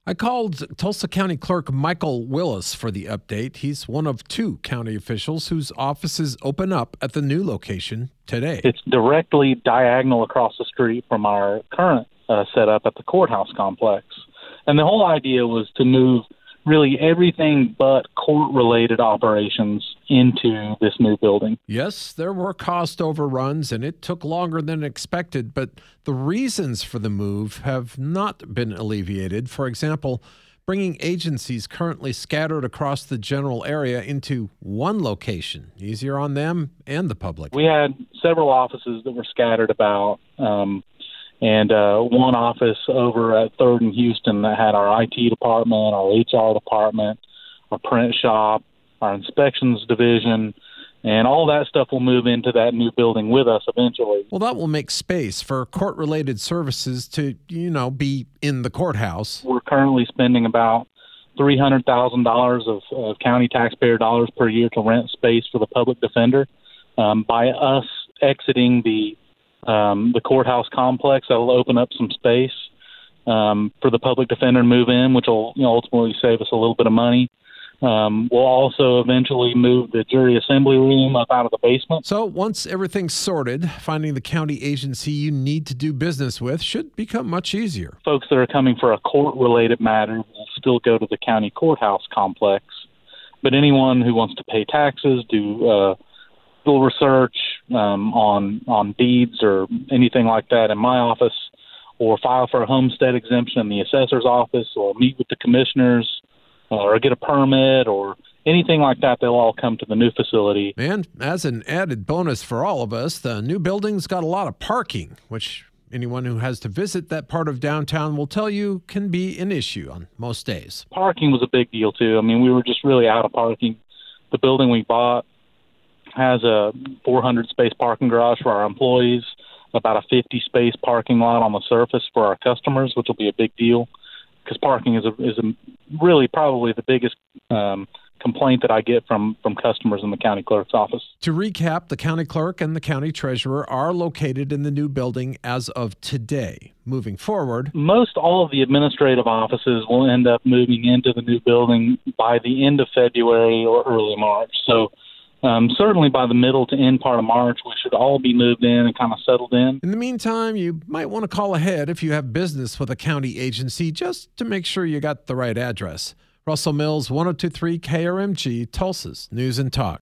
I called Tulsa County Clerk Michael Willis for the update. He's one of two county officials whose offices open up at the new location today. It's directly diagonal across the street from our current setup at the courthouse complex. And the whole idea was to move really everything but court-related operations into this new building. Yes, there were cost overruns, and it took longer than expected, but the reasons for the move have not been alleviated. For example, bringing agencies currently scattered across the general area into one location, easier on them and the public. We had several offices that were scattered about, and one office over at 3rd and Houston that had our IT department, our HR department, our print shop, our inspections division, and all that stuff will move into that new building with us eventually. Well, that will make space for court-related services to, be in the courthouse. We're currently spending about $300,000 of county taxpayer dollars per year to rent space for the public defender. By us exiting the courthouse complex, that'll open up some space for the public defender to move in, which will ultimately save us a little bit of money. We'll also eventually move the jury assembly room up out of the basement. So once everything's sorted, finding the county agency you need to do business with should become much easier. Folks that are coming for a court-related matter will still go to the county courthouse complex, but anyone who wants to pay taxes, do little research on deeds or anything like that in my office, or file for a homestead exemption in the assessor's office, or meet with the commissioners, or get a permit, or anything like that, they'll all come to the new facility. And as an added bonus for all of us, the new building's got a lot of parking, which anyone who has to visit that part of downtown will tell you can be an issue on most days. Parking was a big deal, too. I mean, we were just really out of parking. The building we bought has a 400-space parking garage for our employees, about a 50-space parking lot on the surface for our customers, which will be a big deal, because parking is really probably the biggest complaint that I get from customers in the county clerk's office. To recap, the county clerk and the county treasurer are located in the new building as of today. Moving forward, most all of the administrative offices will end up moving into the new building by the end of February or early March. So certainly by the middle to end part of March, we should all be moved in and kind of settled in. In the meantime, you might want to call ahead if you have business with a county agency just to make sure you got the right address. Russell Mills, 102.3 KRMG, Tulsa's News and Talk.